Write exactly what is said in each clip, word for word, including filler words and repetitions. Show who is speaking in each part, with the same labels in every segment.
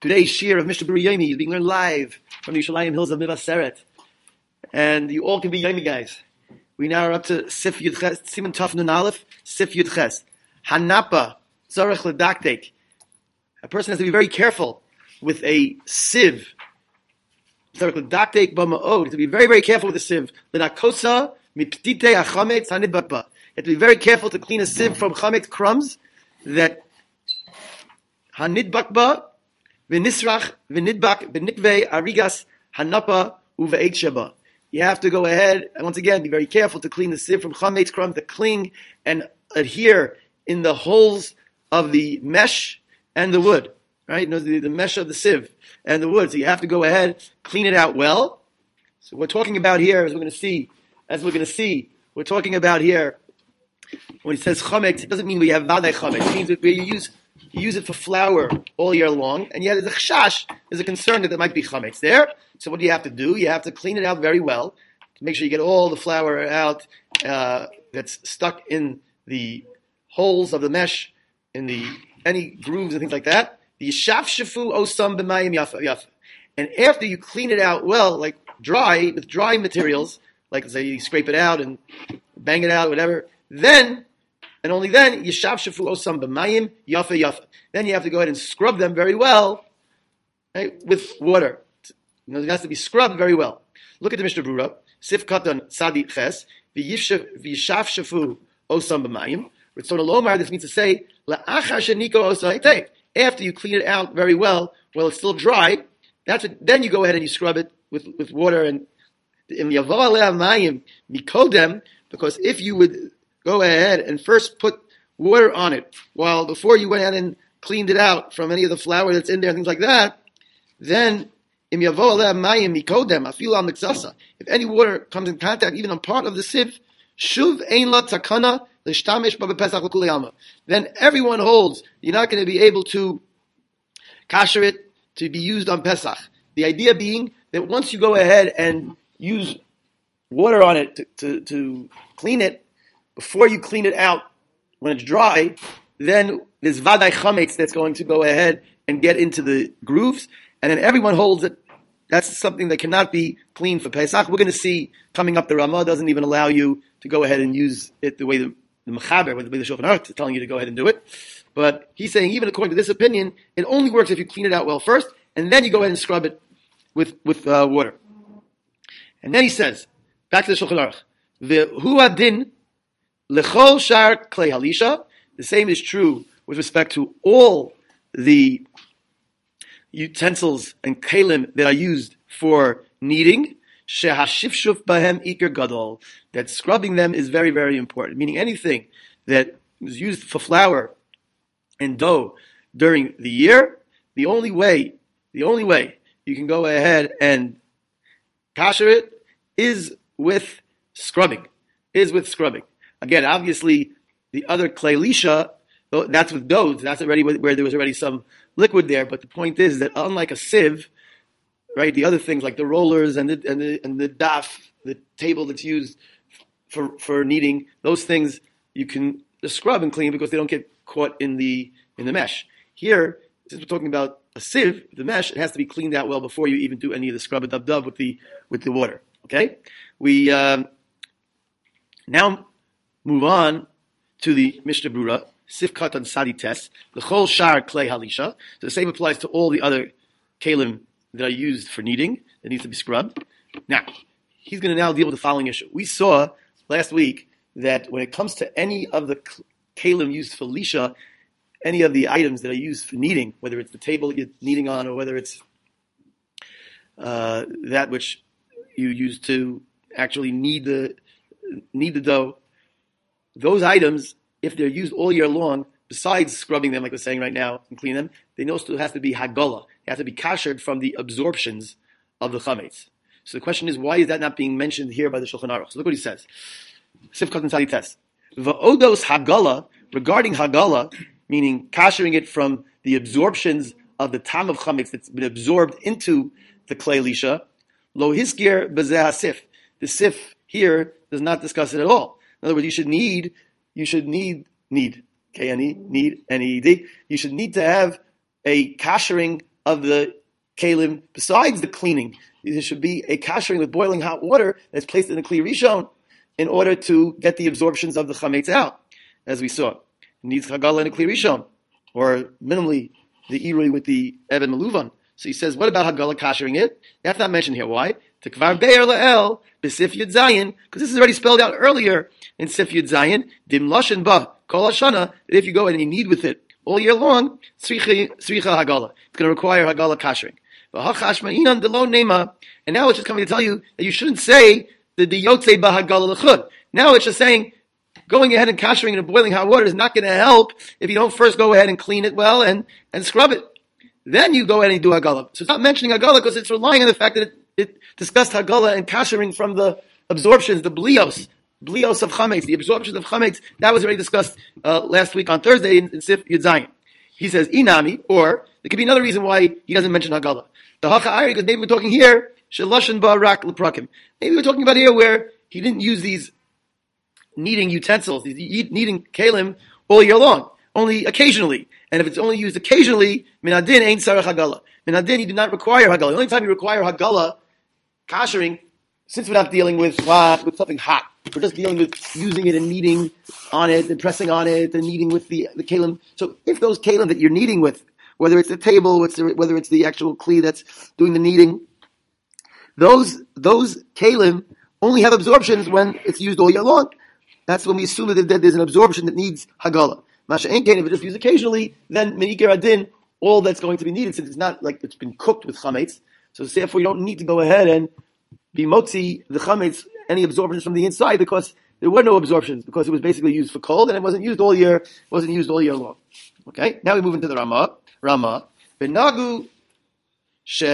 Speaker 1: Today's shir of Mister Buri Yomi is being learned live from the Yerushalayim Hills of Mivaseret. And you all can be Yomi guys. We now are up to Sif Yud Ches, Siman Taf Nun Aleph, Sif Yud Ches. Hanapa, Zorech Ledaktek. A person has to be very careful with a sieve. Zorech Ledaktek B'ma'od. To be very, very careful with a sieve. L'nakosa miptite hachametz hanidbak ba. You have to be very careful to clean a sieve from chametz crumbs that hanidbak ba v'nisrach v'nidbak v'nikvei arigas hanapa uve'ek sheba. You have to go ahead and once again be very careful to clean the sieve from chametz crumbs that cling and adhere in the holes of the mesh and the wood, right? You know, the, the mesh of the sieve and the wood. So you have to go ahead, clean it out well. So what we're talking about here, as we're going to see, as we're going to see, we're talking about here, when it says chametz, it doesn't mean we have vadai chametz. It means that we use, you use it for flour all year long, and yet there's a chashash, there's a concern that there might be chametz there. So what do you have to do? You have to clean it out very well, to make sure you get all the flour out uh, that's stuck in the holes of the mesh, in the any grooves and things like that. The yishaf shafu osam b'mayim yafa yafa. And after you clean it out well, like dry, with dry materials, like say you scrape it out and bang it out, whatever, then, and only then, yishaf shafu osam b'mayim yafa yafa. Then you have to go ahead and scrub them very well, right, with water. You know, it has to be scrubbed very well. Look at the Mishnah Brura. Sif katan sadi ches v'yishaf shafu osam b'mayim. Ritzon Lomar, this means to say, after you clean it out very well, while it's still dry, that's what, then you go ahead and you scrub it with, with water and because if you would go ahead and first put water on it, while before you went ahead and cleaned it out from any of the flour that's in there and things like that, then if any water comes in contact, even on part of the sieve, shuv ein la takana. Then everyone holds you're not going to be able to kasher it to be used on Pesach. The idea being that once you go ahead and use water on it to, to, to clean it, before you clean it out when it's dry, then there's vadai chametz that's going to go ahead and get into the grooves, and then everyone holds it. That's something that cannot be cleaned for Pesach. We're going to see coming up the Ramah doesn't even allow you to go ahead and use it the way the The Mechaber, the way the Shulchan Aruch is telling you to go ahead and do it. But he's saying, even according to this opinion, it only works if you clean it out well first, and then you go ahead and scrub it with, with uh, water. And then he says, back to the Shulchan Aruch, V'hu adin lechol shar klei halisha. The same is true with respect to all the utensils and kalim that are used for kneading. Shehashifshuf bahem iker gadol, that scrubbing them is very, very important. Meaning anything that is used for flour and dough during the year, the only way, the only way you can go ahead and kasher it is with scrubbing. Is with scrubbing. Again, obviously, the other klei lisha, that's with dough. That's already where there was already some liquid there. But the point is that unlike a sieve, right, the other things like the rollers and the and the and the daf, the table that's used for for kneading, those things you can scrub and clean because they don't get caught in the in the mesh. Here, since we're talking about a sieve, the mesh, it has to be cleaned out well before you even do any of the scrub and dub dub with the with the water. Okay, we um, now move on to the Mishnah Brura, Sif Katan Sadi Tes, the Chol Shar Klei Halisha. So the same applies to all the other kalim that are used for kneading, that needs to be scrubbed. Now, he's going to now deal with the following issue. We saw last week that when it comes to any of the kalim used for lisha, any of the items that are used for kneading, whether it's the table you're kneading on or whether it's uh, that which you use to actually knead the knead the dough, those items, if they're used all year long, besides scrubbing them like we're saying right now and clean them, they know still has to be hagala. They have to be kashered from the absorptions of the chametz. So the question is, why is that not being mentioned here by the Shulchan Aruch? So look what he says. Sif Katan Sadi Tes. V'odos hagala, regarding hagala, meaning kashering it from the absorptions of the tam of chametz that's been absorbed into the klei lisha, lo hiskir b'zeh sif. The sif here does not discuss it at all. In other words, you should need, you should need, need, K N E, need, N E E D, you should need to have a kashering of the kalim besides the cleaning. There should be a kashering with boiling hot water that's placed in the kli rishon in order to get the absorptions of the chametz out, as we saw. It needs hagala in the kli rishon, or minimally the irui with the even meluvan. So he says, what about hagala kashering it? That's not mentioned here. Why? To kvar be'er la'el b'sif yud zayin, because this is already spelled out earlier in sif yud zayin. Dim loshen ba kol hashana, that if you go and you knead with it all year long, sricha hagala. It's going to require hagala kashering. And now it's just coming to tell you that you shouldn't say the the yotze ba hagala l'chud. Now it's just saying going ahead and kashering in boiling hot water is not going to help if you don't first go ahead and clean it well and, and scrub it. Then you go ahead and do hagala. So it's not mentioning hagala because it's relying on the fact that it, it discussed hagala and kashering from the absorptions, the blios, blios of chametz, the absorptions of chametz. That was already discussed uh, last week on Thursday in, in Sif Yud Zayin. He says inami, or there could be another reason why he doesn't mention hagala. The hacha'ari, because maybe we're talking here sheloshen barak leprakim. Maybe we're talking about here where he didn't use these kneading utensils, these kneading kalim all year long, only occasionally. And if it's only used occasionally, minadin ain't sarach hagala. Minadin, you do not require hagala. The only time you require hagala, kashering, since we're not dealing with uh, with something hot, we're just dealing with using it and kneading on it and pressing on it and kneading with the the kalim. So if those kalim that you're kneading with, whether it's the table, whether it's the actual kli that's doing the kneading, those those kalim only have absorptions when it's used all year long. That's when we assume that there's an absorption that needs hagala. Masha ain't if it's just used occasionally, then menikir adin, all that's going to be needed, since it's not like it's been cooked with chametz. So therefore, you don't need to go ahead and be motzi the chametz, any absorptions from the inside, because there were no absorptions, because it was basically used for cold and it wasn't used all year, wasn't used all year long. Okay, now we move into the Rama. Rama benagu she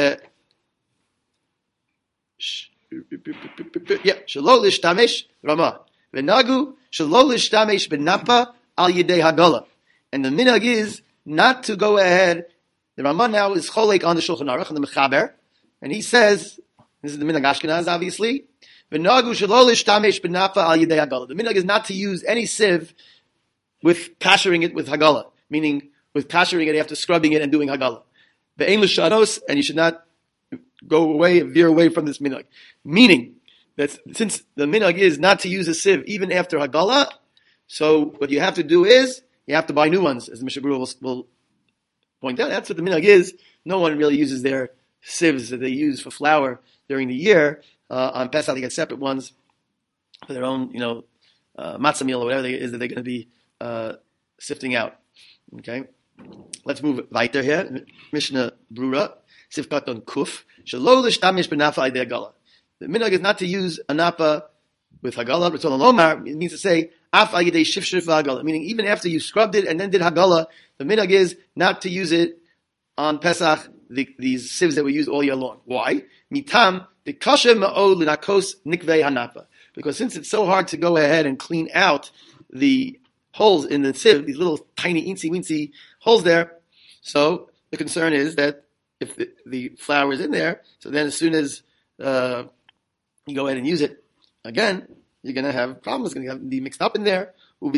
Speaker 1: yeah shelo lishtamish Rama benagu shelo lishtamish benapa al yidei hagala, and the minhag is not to go ahead. The Rama now is cholek on the Shulchan Aruch and the Mechaber, and he says this is the minhag Ashkenaz, obviously. Benagu shelo lishtamish benapa al yidei hagala. The minhag is not to use any sieve with kashering it with hagala, meaning with kashering it after scrubbing it and doing hagala. Ve'ein l'shanos, and you should not go away, veer away from this minhag. Meaning that since the minhag is not to use a sieve even after hagala, so what you have to do is you have to buy new ones, as the Mishnah Berurah will, will point out. That's what the minhag is. No one really uses their sieves that they use for flour during the year. Uh, on Pesach, they get separate ones for their own, you know, uh, matzah meal or whatever it is that they're going to be uh, sifting out. Okay, let's move weiter here. Mishnah Berurah, Sifkat on Kuf. Shelo l'shtamish b'napa idei hagala. The minhag is not to use a napa with hagala. B'tzol lomar, it means to say af al yidei shifshif hagala, meaning even after you scrubbed it and then did hagala, the minhag is not to use it on Pesach. The, these sieves that we use all year long. Why? Mitam the kasher ma'od l'nakos nikvei hanapa. Because since it's so hard to go ahead and clean out the holes in the sieve, these little tiny eensy weensy holes there, so the concern is that if the, the flour is in there, so then as soon as uh, you go ahead and use it again, you're going to have problems. It's going to be mixed up in there. However,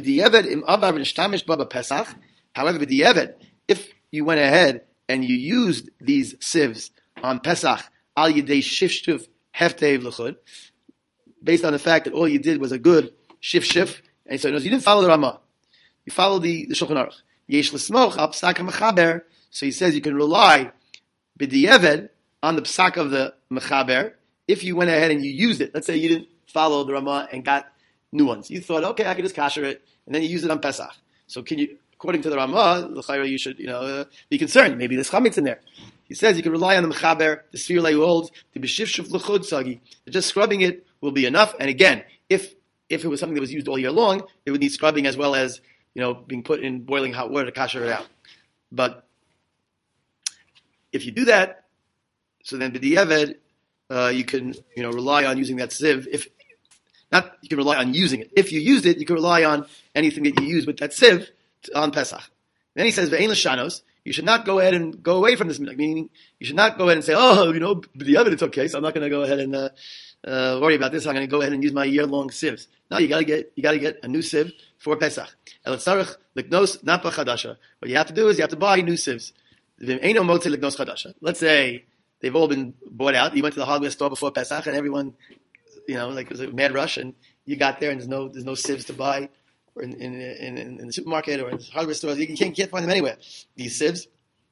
Speaker 1: b'di'evet, if you went ahead and you used these sieves on Pesach al yidei shifshuf heftev l'chud, based on the fact that all you did was a good shif-shif, and so you didn't follow the Ramah. You follow the, the Shulchan Aruch. Yesh l'smoch al psak ha-mechaber, so he says you can rely b'di'eved on the psak of the mechaber if you went ahead and you used it. Let's say you didn't follow the Ramah and got new ones. You thought, okay, I can just kasher it, and then you use it on Pesach. So can you, according to the Ramah, you should, you know, uh, be concerned. Maybe there's chametz in there. He says you can rely on the mechaber, the sphere like you hold, to be shifshuf l'chud sagi. Just scrubbing it will be enough. And again, if if it was something that was used all year long, it would need scrubbing as well as, you know, being put in boiling hot water to kasher it out. But if you do that, so then b'di'eved, uh, you can, you know, rely on using that sieve. If not, you can rely on using it. If you used it, you can rely on anything that you use with that sieve to, on Pesach. Then he says ve'ein l'shanos. You should not go ahead and go away from this minhag. Meaning, you should not go ahead and say, "Oh, you know, b'di'eved it's okay, so I'm not going to go ahead and uh, uh, worry about this. I'm going to go ahead and use my year-long sieves." No, you got to get you got to get a new sieve for Pesach. El tzarich liknos napa chadasha. What you have to do is you have to buy new sieves. Let's say they've all been bought out. You went to the hardware store before Pesach, and everyone, you know, like it was a mad rush, and you got there, and there's no there's no sieves to buy, or in in, in, in the supermarket or in the hardware stores. You can't, can't find them anywhere. These sieves.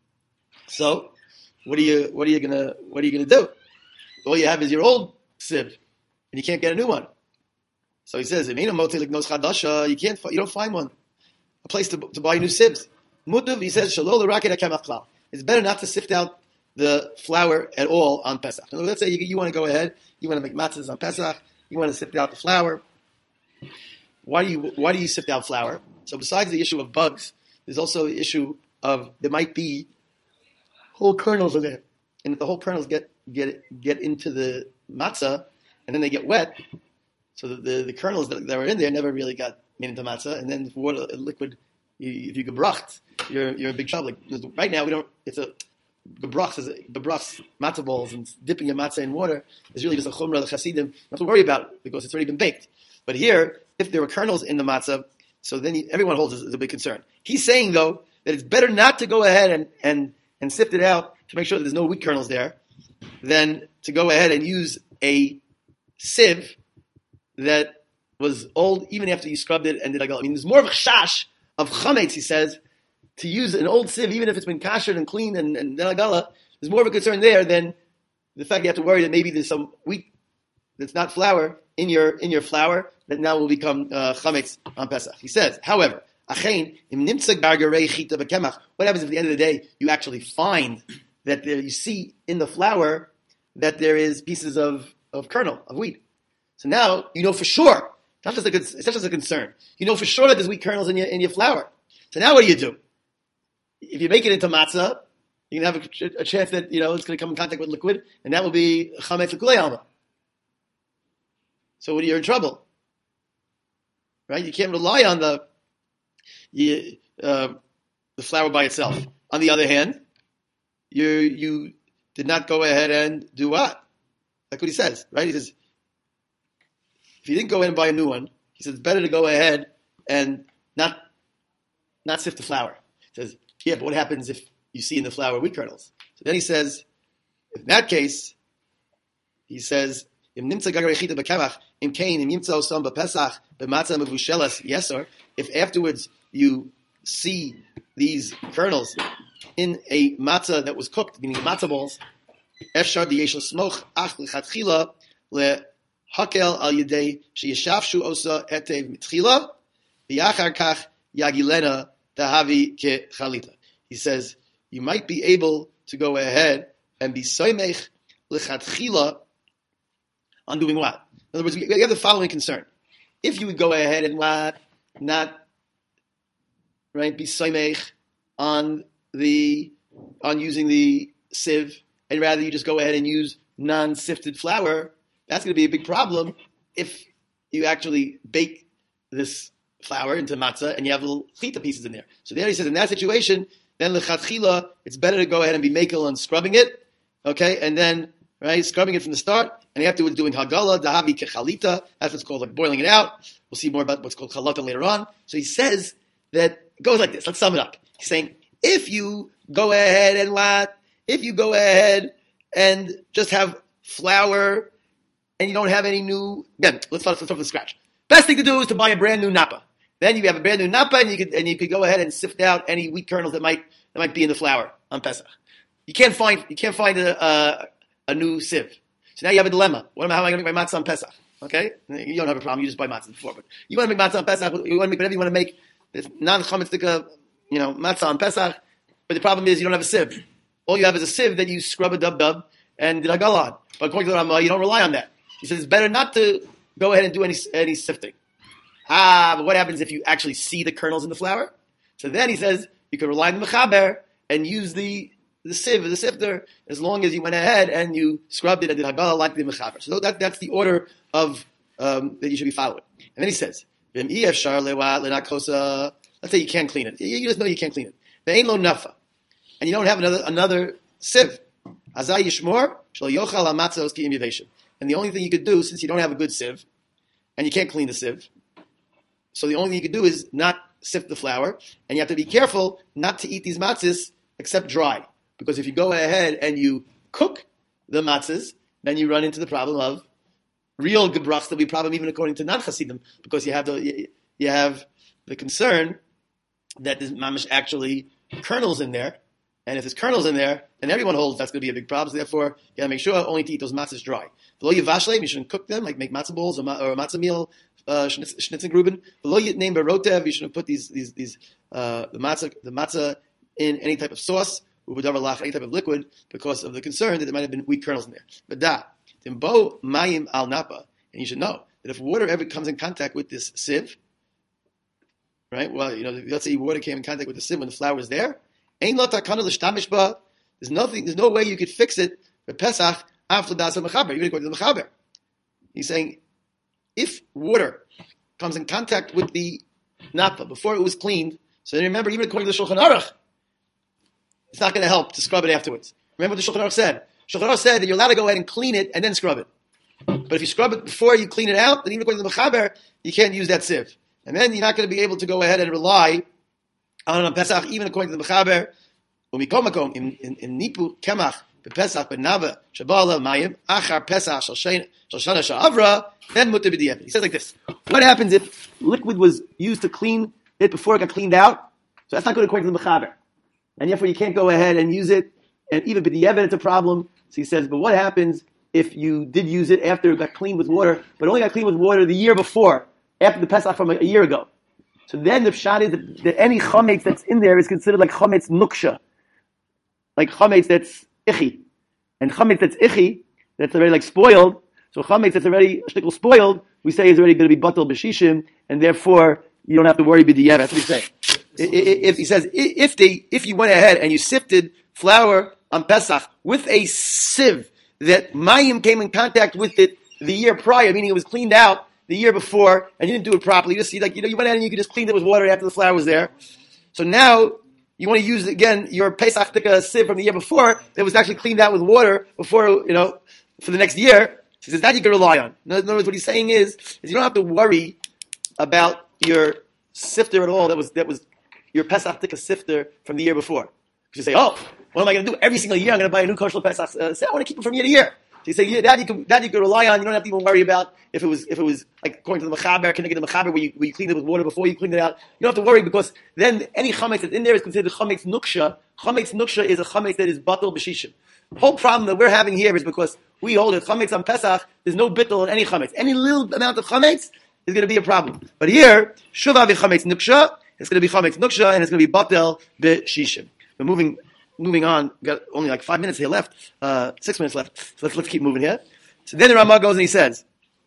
Speaker 1: So, what are you what are you gonna what are you gonna do? All you have is your old sieve, and you can't get a new one. So he says, you can't you don't find one, a place to to buy new sieves. Mutav, he says, it's better not to sift out the flour at all on Pesach. So let's say you, you want to go ahead, you want to make matzahs on Pesach, you want to sift out the flour. Why do you why do you sift out flour? So besides the issue of bugs, there's also the issue of there might be whole kernels in there, and if the whole kernels get get get into the matzah, and then they get wet, so the the, the kernels that, that were in there never really got made into matzah, and then water liquid. You, if you gebracht, you're you're in big trouble. Like, right now, we don't. It's a gebracht is gebracht matzah balls, and dipping your matzah in water is really just a chumrah the chasidim not have to worry about it because it's already been baked. But here, if there were kernels in the matzah, so then he, everyone holds this as a big concern. He's saying though that it's better not to go ahead and and and sift it out to make sure that there's no wheat kernels there, than to go ahead and use a sieve that was old even after you scrubbed it and did I mean, there's more of a chash of chametz, he says, to use an old sieve, even if it's been kashered and clean and, and denagala, there's more of a concern there than the fact you have to worry that maybe there's some wheat that's not flour in your in your flour that now will become uh, chametz on Pesach. He says, however, what happens if at the end of the day you actually find that there, you see in the flour that there is pieces of, of kernel, of wheat. So now you know for sure. It's not, just a, it's not just a concern. You know for sure that there's wheat kernels in your in your flour. So now what do you do? If you make it into matzah, you can have a, a chance that you know it's going to come in contact with liquid, and that will be chametz l'kulei alma. So you're in trouble, right? You can't rely on the you, uh, the flour by itself. On the other hand, you you did not go ahead and do what? Like what he says, right? He says, if you didn't go in and buy a new one, he says it's better to go ahead and not not sift the flour. He says, yeah, but what happens if you see in the flour wheat kernels? So then he says, in that case, he says, if afterwards you see these kernels in a matzah that was cooked, meaning matzah balls, hakel al yedei sheyeshafshu osa etev mitchila v'yachar kach yagilena tahavi ke chalita. He says you might be able to go ahead and be soymech lechatchila on doing what? In other words, we have the following concern: if you would go ahead and what, not right, be soymech on the on using the sieve, and rather you just go ahead and use non-sifted flour. That's going to be a big problem if you actually bake this flour into matzah and you have little chita pieces in there. So there he says, in that situation, then lechatchila, it's better to go ahead and be makel on scrubbing it, okay, and then right, scrubbing it from the start, and afterwards doing hagala, dahavi kechalita. That's what's called like boiling it out. We'll see more about what's called chalata later on. So he says that it goes like this. Let's sum it up. He's saying if you go ahead and what, if you go ahead and just have flour. And you don't have any new. Again, let's start, let's start from scratch. Best thing to do is to buy a brand new napa. Then you have a brand new napa, and you could and you could go ahead and sift out any wheat kernels that might that might be in the flour on Pesach. You can't find you can't find a a, a new sieve. So now you have a dilemma. What am I, how am I going to make my matzah on Pesach? Okay, you don't have a problem. You just buy matzah before, but you want to make matzah on Pesach. You want to make whatever you want to make. This non-chametz, you know, matzah on Pesach. But the problem is you don't have a sieve. All you have is a sieve that you scrub a dub dub and did a on. But according to the Rambam, you don't rely on that. He says it's better not to go ahead and do any any sifting. Ah, but what happens if you actually see the kernels in the flour? So then he says you can rely on the mechaber and use the the sieve, the sifter, as long as you went ahead and you scrubbed it and did hagala like the mechaber. So that, that's the order of um, that you should be following. And then he says, let's say you can't clean it. You just know you can't clean it. There ain't no nafa, and you don't have another another sieve. Azay yishmor shel yochal hamatzos ki im yiveshin. And the only thing you could do, since you don't have a good sieve, and you can't clean the sieve, so the only thing you could do is not sift the flour, and you have to be careful not to eat these matzahs except dry. because if you go ahead and you cook the matzahs, then you run into the problem of real gebrachs that we problem even according to non-Hasidim, because you have the you, you have the concern that there's mamish actually kernels in there, and if there's kernels in there, then everyone holds that's going to be a big problem. So therefore, you got to make sure only to eat those matzahs dry. Below you vashleim, you shouldn't cook them, like make matzah balls or, ma- or a matzah meal, uh, schnitzengruben. Below you name barotev, you shouldn't put these these these uh, the matzah the matzah in any type of sauce, any type of liquid, because of the concern that there might have been weak kernels in there. But da timbo mayim al napa, and you should know that if water ever comes in contact with this sieve, right? Well, you know, let's say water came in contact with the sieve when the flour was there. There's nothing. There's no way you could fix it for Pesach after das mechaber. Even according to the mechaber, he's saying if water comes in contact with the napa before it was cleaned, so then remember, even according to the Shulchan Aruch, it's not going to help to scrub it afterwards. Remember what the Shulchan Aruch said. Shulchan Aruch said that you're allowed to go ahead and clean it and then scrub it. But if you scrub it before you clean it out, then even according to the mechaber, you can't use that sieve, and then you're not going to be able to go ahead and rely on a Pesach, even according to the mechaber. Umikomakom in in in nipu kemach bePesach benava shabala mayim achar Pesach shal shana sha'avra then mutar b'diavad. He says like this: what happens if liquid was used to clean it before it got cleaned out? So that's not good according to the mechaber, and therefore you can't go ahead and use it. And even b'diavad it's a problem. So he says, but what happens if you did use it after it got cleaned with water, but only got cleaned with water the year before, after the Pesach from a, a year ago? So then the pshat is that, that any chametz that's in there is considered like chametz nuksha, like chametz that's ichi, and chametz that's ichi, that's already like spoiled. So chametz that's already shtickle spoiled, we say is already going to be batal b'shishim, and therefore you don't have to worry b'diavad. That's what he's saying. If he says if they if you went ahead and you sifted flour on Pesach with a sieve that mayim came in contact with it the year prior, meaning it was cleaned out the year before, and you didn't do it properly. You just see, like, you know, you went ahead and you could just clean it with water after the flour was there. So now you want to use again your Pesach Tika sieve from the year before that was actually cleaned out with water before, you know, for the next year. He says that you can rely on. In other words, what he's saying is, is you don't have to worry about your sifter at all. That was that was your Pesach Tika sifter from the year before. You say, oh, what am I going to do? Every single year I'm going to buy a new kosher Pesach. Uh, say, I want to keep it from year to year. So you say, yeah, that you can that you can rely on. You don't have to even worry about if it was if it was like according to the mechaber, can I get the mechaber where you where you clean it with water before you clean it out. You don't have to worry, because then any chametz that's in there is considered chametz nuksha. Chametz nuksha is a chametz that is batal b'shishim. The whole problem that we're having here is because we hold it chametz on Pesach. There's no bittul in any chametz. Any little amount of chametz is going to be a problem. But here, shuva v'chametz nuksha, it's going to be chametz nuksha, and it's going to be batal b'shishim. We're moving. Moving on, we've got only like five minutes here left, uh, six minutes left. So let's let's keep moving here. So then the Ramah goes and he says,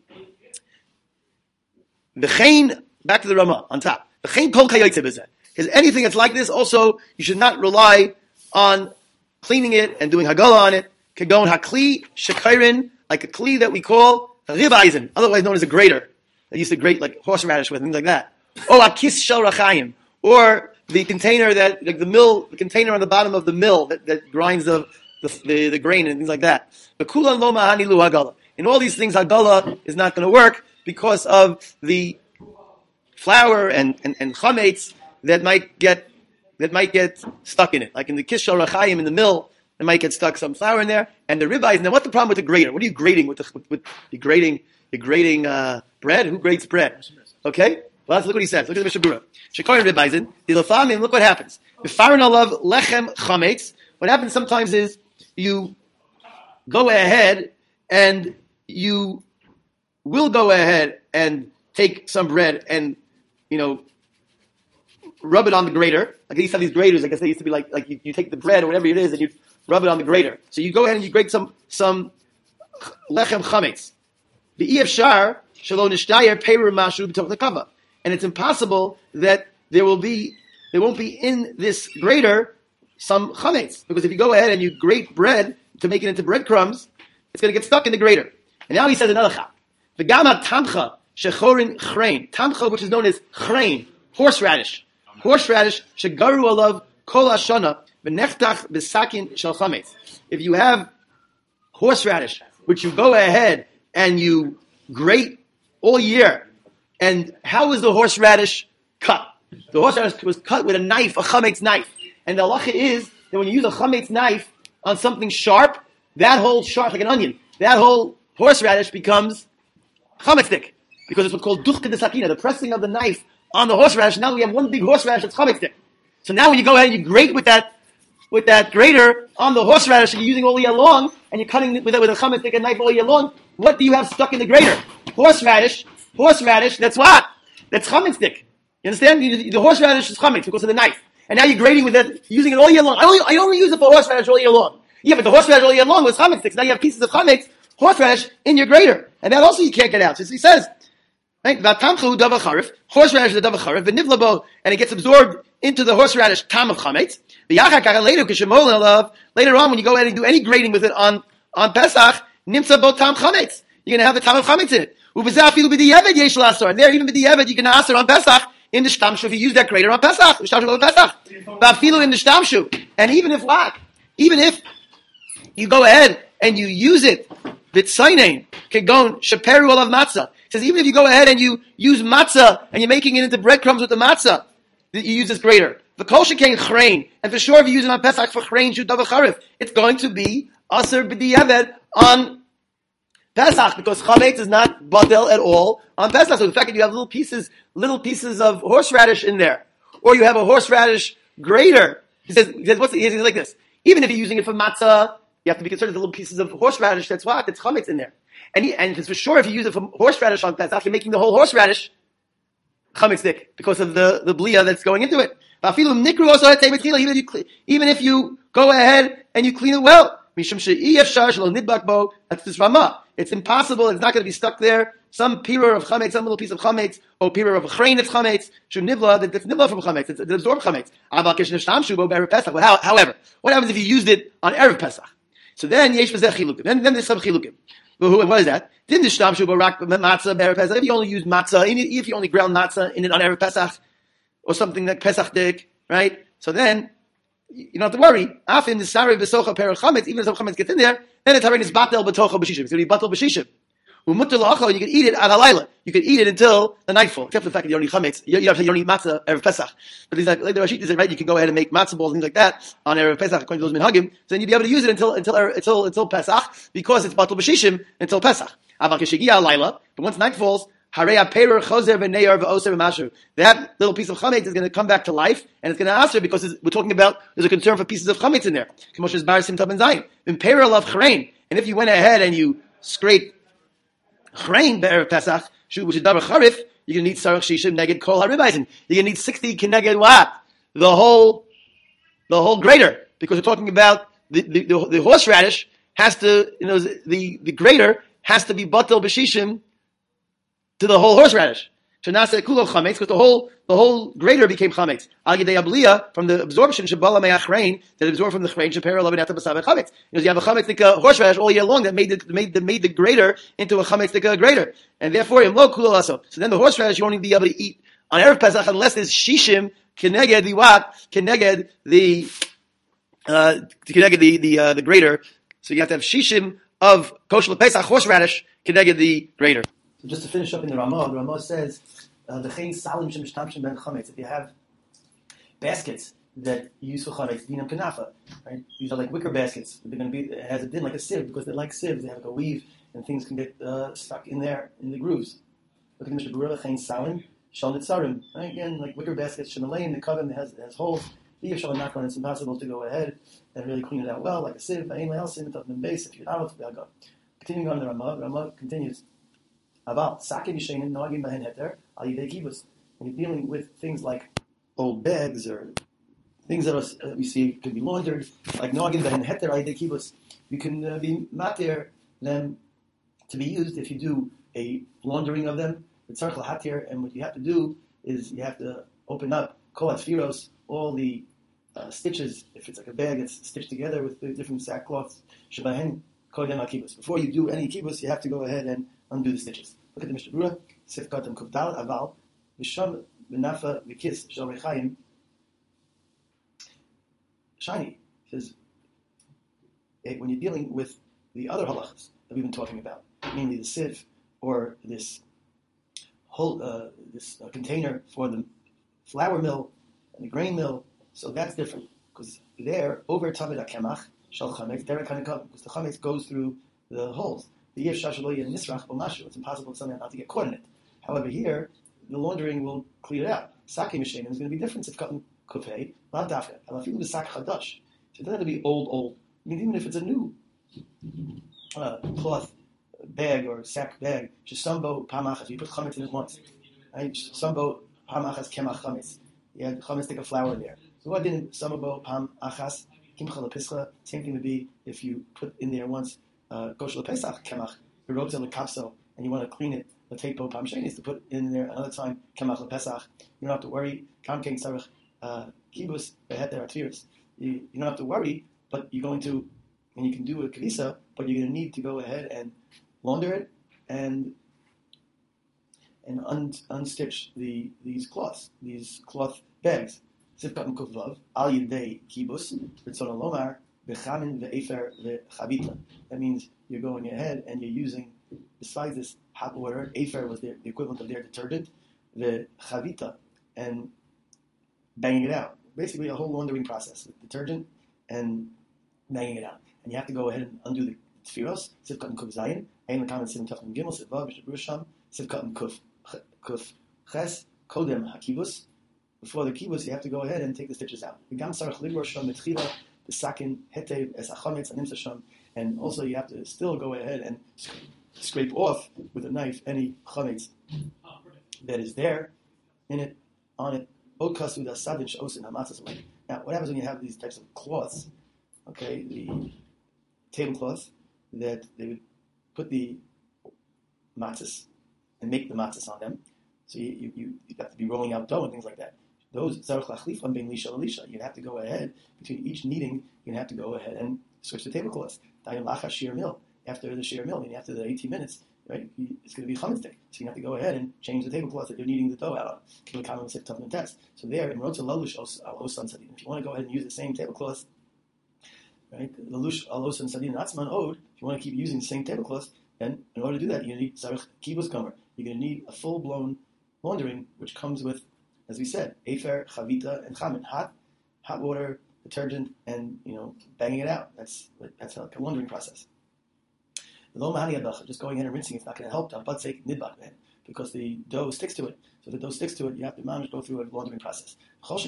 Speaker 1: "V'chein," back to the Ramah on top. "V'chein kol kayotze b'zeh." Because anything that's like this, also you should not rely on cleaning it and doing hagala on it. Kagon hakli shekairin, like a kli that we call ribaisen, otherwise known as a grater. They used to grate like horseradish with, things like that. Or akis shel rachayim, or the container that, like the mill, the container on the bottom of the mill that, that grinds the, the, the, the grain and things like that. But kulan lo mahani lu hagala. In all these things, hagala is not going to work because of the flour and, and, and chametz that might get, that might get stuck in it. Like in the kishal rachayim in the mill, there might get stuck some flour in there. And the ribeyes, now what's the problem with the grater? What are you grating with the, with, with you grating, you're grating, uh, bread? Who grates bread? Okay? Well, let's look what he says. Look at the Mishnah Berurah. Shekorin Rebbeisen, the Lefamim, look what happens. Befarin alav lechem chametz. What happens sometimes is you go ahead and you will go ahead and take some bread and, you know, rub it on the grater. Like they used to have these graters, I guess they used to be like, like you, you take the bread or whatever it is and you rub it on the grater. So you go ahead and you grate some, some lechem chametz. The Efshar, shalom nishtayer, peiru mashu b'toch lekava. And it's impossible that there will be, there won't be in this grater some chametz, because if you go ahead and you grate bread to make it into breadcrumbs, it's going to get stuck in the grater. And now he says another chap. The gama tamcha shechorin chrein, tamcha, which is known as chrein, horseradish, horseradish shegaru alav kol hashana v'nechtach b'sakin shel chametz. If you have horseradish, which you go ahead and you grate all year. And how was the horseradish cut? The horseradish was cut with a knife, a chametz knife. And the halacha is that when you use a chametz knife, on something sharp, that whole sharp, like an onion, that whole horseradish becomes chametz stick. Because it's what's called duchke de sakina, the pressing of the knife on the horseradish. Now we have one big horseradish that's chametz stick. So now when you go ahead and you grate with that with that grater on the horseradish that you're using all year long, and you're cutting with it with a chametz stick and knife all year long, what do you have stuck in the grater? Horseradish, horseradish, that's what? That's chametz stick. You understand? The, the horseradish is chametz because of the knife. And now you're grating with it, using it all year long. I only, I only use it for horseradish all year long. Yeah, but the horseradish all year long was chametz sticks. Now you have pieces of chametz, horseradish, in your grater. And that also you can't get out. So he says, right? Horseradish is a davar charif, v'nivlabo, and it gets absorbed into the horseradish tam of chametz. Later on, when you go ahead and do any grating with it on, on Pesach, nimtza bo tam chametz. You're going to have the tam of chametz in it. And there, even b'di'evet, you can ask it on Pesach, in the shtamshu, if you use that grater on Pesach, the shtamshu on Pesach. Ba'afilu in the shtamshu. And even if what? Even if you go ahead and you use it, v'tzaynein, kegon, sheperu olav matzah. It says even if you go ahead and you use matzah, and you're making it into breadcrumbs with the matzah, that you use this grater. The kol shekain chrein, and for sure if you use it on Pesach for chrein, shu davar charif, it's going to be aser b'di'evet on Pesach, because chametz is not badel at all on Pesach. So the fact that you have little pieces, little pieces of horseradish in there, or you have a horseradish grater, he says, he says, what's the, he says like this, even if you're using it for matzah, you have to be concerned with the little pieces of horseradish, that's what, that's chametz in there. And he, and it's for sure if you use it for horseradish on Pesach, you're making the whole horseradish chametz stick, because of the, the blia that's going into it. Even if you, even if you go ahead and you clean it well, that's this Ramah. It's impossible. It's not going to be stuck there. Some pirur of chametz, some little piece of chametz, or pirur of a chrein that's chametz, shu nivla, that's nivla from chametz. It's, it's absorbed chametz. Well, however, what happens if you used it on Erev Pesach? So then, yesh v'zeh chilukim. Then, then there's some chilukim. What is that? If you only use matzah, if you only ground matzah in it on Erev Pesach, or something like Pesach dik, right? So then, you don't have to worry. Afin the sari b'socha per chametz, even if some chametz gets in there, then it's already batel b'tocha b'shishim. It's going to be batel b'shishim. Umutter la'achol, you can eat it at halayla. You can eat it until the nightfall, except for the fact that you don't eat chametz. You, you, you don't eat matzah erev Pesach. But he's like, like the Rashid is right. You can go ahead and make matzah balls and things like that on erev Pesach according to those minhagim. So then you'll be able to use it until until until until Pesach because it's batel b'shishim until Pesach. Aval keshigia halayla, but once night falls. That little piece of chametz is going to come back to life, and it's going to answer because we're talking about there's a concern for pieces of chametz in there. And if you went ahead and you scraped chrein be'erev Pesach, which is davar charif, you're going to need sarach shishim neged kol haribaisin. You're going to need sixty keneged what? The whole, the whole grater, because we're talking about the the, the, the horseradish has to, you know, the the grater has to be batel b'shishim to the whole horseradish. Shenase kulo chametz, because the whole the whole grater became chametz. Al yidei abliya, from the absorption shabala me'achrein, that absorbed from the chrein shapera lavinata b'savet chametz. You know, you have a chametz like a horseradish all year long that made the made the made the grater into a chametz like a grater, and therefore imlo kulo laso. So then the horseradish you won't even be able to eat on erev Pesach unless there's shishim keneged the what keneged the uh keneged the the uh, the grater. So you have to have shishim of kosher Pesach horseradish keneged the grater. So just to finish up in the Ramah, the Ramah says, the chein salim shem shtamshim ben chametz. If you have baskets that you use for chametz, dinam kanafa, right? These are like wicker baskets. They're going to be, it has a din like a sieve, because they're like sieves. They have like a weave, and things can get uh, stuck in there, in the grooves. Look at the Mishnah Berurah, chein salim, shal nitzarim. Right? Again, like wicker baskets, shemalein, the coven has, has holes. If shall not it's impossible to go ahead and really clean it out well, like a sieve, anything else, in the base, if you're out, they'll go. Continuing on the Ramah, the Ramah continues. About sakin yishenin noagim bahen heter al yidei kibus. When you're dealing with things like old bags or things that are, uh, we see could be laundered, like noagim bahen heter al yidei kibus, you can uh, be matir them to be used if you do a laundering of them. It's tzarich lahatir, and what you have to do is you have to open up kol atfiros, all the uh, stitches. If it's like a bag, it's stitched together with the different sackcloths. Shebahen kodem al kibus. Before you do any kibus, you have to go ahead and undo the stitches. Look at the Mishnah Berurah. Sif katam kuvdal aval v'sham v'nafa v'kis shel rechayim shiny. Says when you're dealing with the other halachas that we've been talking about, mainly the sieve or this whole uh, this uh, container for the flour mill and the grain mill, so that's different because there over tamid hakemach shal chametz derek hanikavim, because the chametz goes through the holes. The yesh shashaloy nisrach b'mashu. It's impossible for something not to get caught in it. However, here the laundering will clean it out. Saki machine is going to be different if cotton kufay, not dafka. Alafim the sak chadash. So it doesn't have to be old, old. I mean, even if it's a new uh, cloth bag or sack bag, shambo pamachas. You put chametz in it once. Right? Shambo pamachas kemach chametz. You had chametz take a flour in there. So what didn't shambo pamachas kimcha lepischa? Same thing would be if you put in there once kosher lepesach kemach berobza lekapso, and you want to clean it. The tepo pam shenis to put in there another time kemach lepesach. You don't have to worry. Kam king sarich kibus behet there atviris. You don't have to worry, but you're going to, and you can do a kavisa, but you're going to need to go ahead and launder it and and un, unstitch the these cloths, these cloth bags. Sifkat mukuvlav al yidei kibus ritzon lomar bechamin ve'efer ve'chavita. That means you're going ahead and you're using, besides this hot water, efer was their, the equivalent of their detergent, the chavita, and banging it out. Basically, a whole laundering process with detergent and banging it out. And you have to go ahead and undo the tfiros, sivkat and kuf zayin, ein lekamen sim tafim gimel, sivvav, b'sham, sivkat and kuf, kuf ches, kodem hakibus. Before the kibus, you have to go ahead and take the stitches out. V'gam sarach libor sham mitchila, the sakin, hetev, es achametz, and nimsa sham. And also you have to still go ahead and scrape off with a knife any chametz that is there, in it, on it. Now, what happens when you have these types of cloths? Okay, the tablecloths that they would put the matzahs and make the matzahs on them. So you, you, you have to be rolling out dough and things like that. Those you'd have to go ahead between each kneading. You'd have to go ahead and switch the tablecloths. After the shear mill, I mean, after the eighteen minutes, right? It's going to be chametz day, so you have to go ahead and change the tablecloth that you're kneading the dough out on. So there, in Rotza Lalush al Osan Sadin, if you want to go ahead and use the same tablecloth, right? Lalush al Osan Sadin Atzman Od, if you want to keep using the same tablecloth, then in order to do that, you're going to need Sarich Kibus Gomer. You're going to need a full blown laundering, which comes with, as we said, Efer, Chavita, and Chamet, hot, hot water, detergent, and you know, banging it out. That's that's like a laundering process. Just going in and rinsing is not going to help. But say nidbak because the dough sticks to it. So if the dough sticks to it, you have to manage to go through a laundering process. And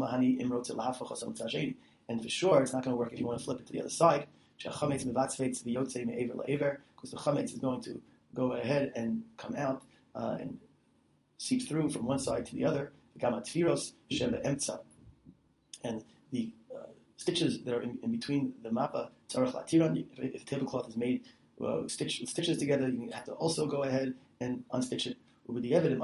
Speaker 1: for sure, it's not going to work if you want to flip it to the other side. Because the chametz is going to go ahead and come out uh, and seep through from one side to the other. And the uh, stitches that are in, in between the mappa, if the tablecloth is made Well, stitch stitches together, you have to also go ahead and unstitch it. With the evidence,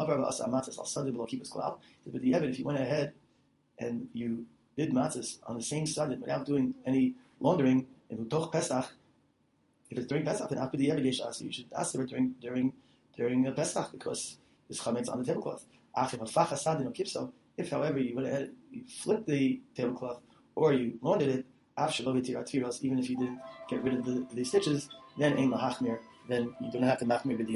Speaker 1: with the evidence, if you went ahead and you did matzahs on the same side without doing any laundering, and Pesach, if it's during Pesach, then after the evidence, you should ask her during during during the Pesach because there's chametz on the tablecloth. If, however, you went ahead, you flipped the tablecloth or you laundered it, even if you didn't get rid of the, the stitches, then ein lahachmir, then you don't have to machmir